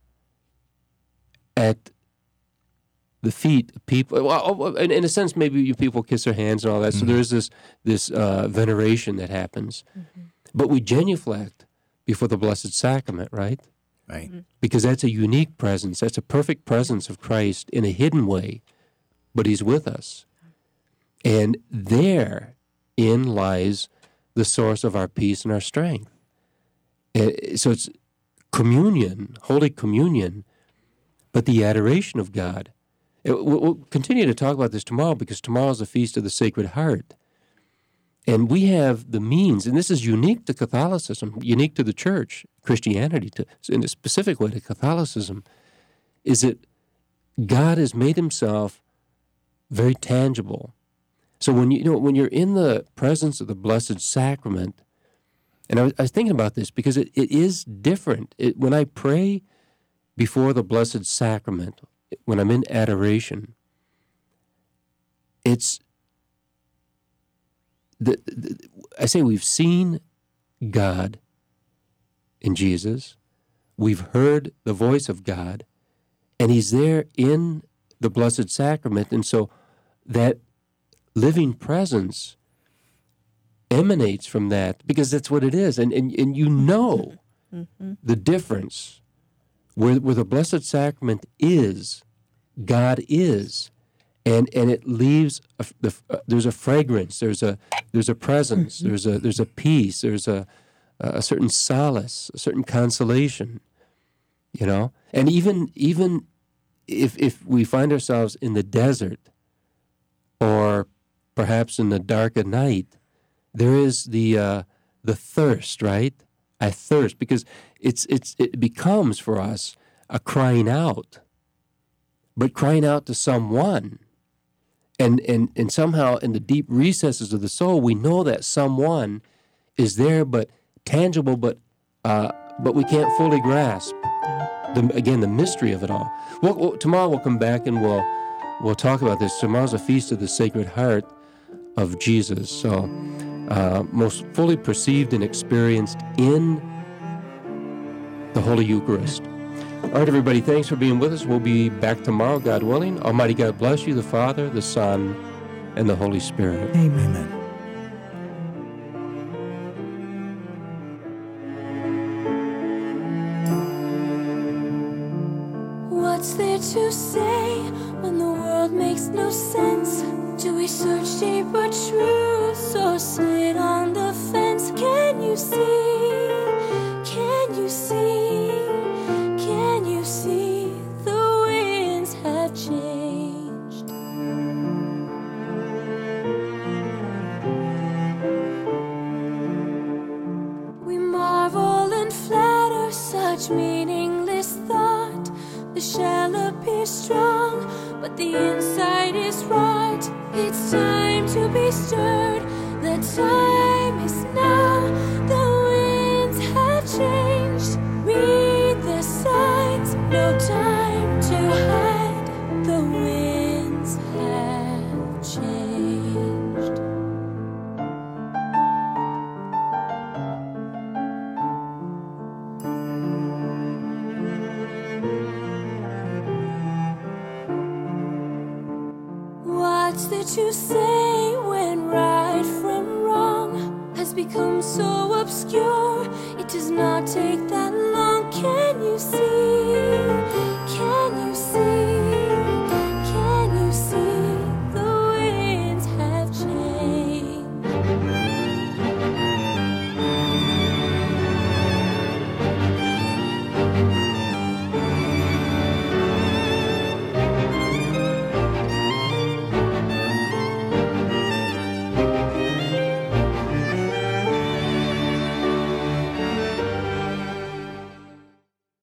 at the feet of people. Well, in, in a sense, maybe you people kiss their hands and all that. Mm-hmm. So there's this this uh, veneration that happens. Mm-hmm. But we genuflect before the Blessed Sacrament, right? Right. Mm-hmm. Because that's a unique presence. That's a perfect presence of Christ in a hidden way, but he's with us. And therein lies the source of our peace and our strength. And so it's communion, Holy Communion, but the adoration of God. We'll continue to talk about this tomorrow because tomorrow is the Feast of the Sacred Heart. And we have the means, and this is unique to Catholicism, unique to the Church, Christianity, to, in a specific way to Catholicism, is that God has made himself very tangible. So when you, you know, when you're in the presence of the Blessed Sacrament, and I was, I was thinking about this because it, it is different. It, when I pray before the Blessed Sacrament, when I'm in adoration, it's, the, the, I say we've seen God in Jesus, we've heard the voice of God, and he's there in the Blessed Sacrament, and so that living presence emanates from that, because that's what it is, and and, and you know mm-hmm. the difference. Where, where the Blessed Sacrament is, God is, and and it leaves a, the, uh, there's a fragrance, there's a there's a presence, mm-hmm. there's a there's a peace, there's a a certain solace, a certain consolation, you know. And even even if if we find ourselves in the desert, or perhaps in the dark of night, there is the uh, the thirst, right? I thirst, because it's it's it becomes for us a crying out, but crying out to someone, and and and somehow in the deep recesses of the soul, we know that someone is there, but tangible, but uh, but we can't fully grasp. The, again, the mystery of it all. Well, well, tomorrow we'll come back and we'll we'll talk about this. Tomorrow's a feast of the Sacred Heart of Jesus. So. Uh, most fully perceived and experienced in the Holy Eucharist. All right, everybody, thanks for being with us. We'll be back tomorrow, God willing. Almighty God bless you, the Father, the Son, and the Holy Spirit. Amen. What's there to say when the world makes no sense? Do we search deeper truths or sit on the fence? Can you see? Can you see? Can you see the winds have changed? We marvel and flatter such meaningless thought. The shell appears strong, but the inside is rot. It's time to be stirred. The time is now. The winds have changed. Read the signs. No time to hide. The winds have changed. What's there to say when right from wrong has become so obscure? It does not take that long.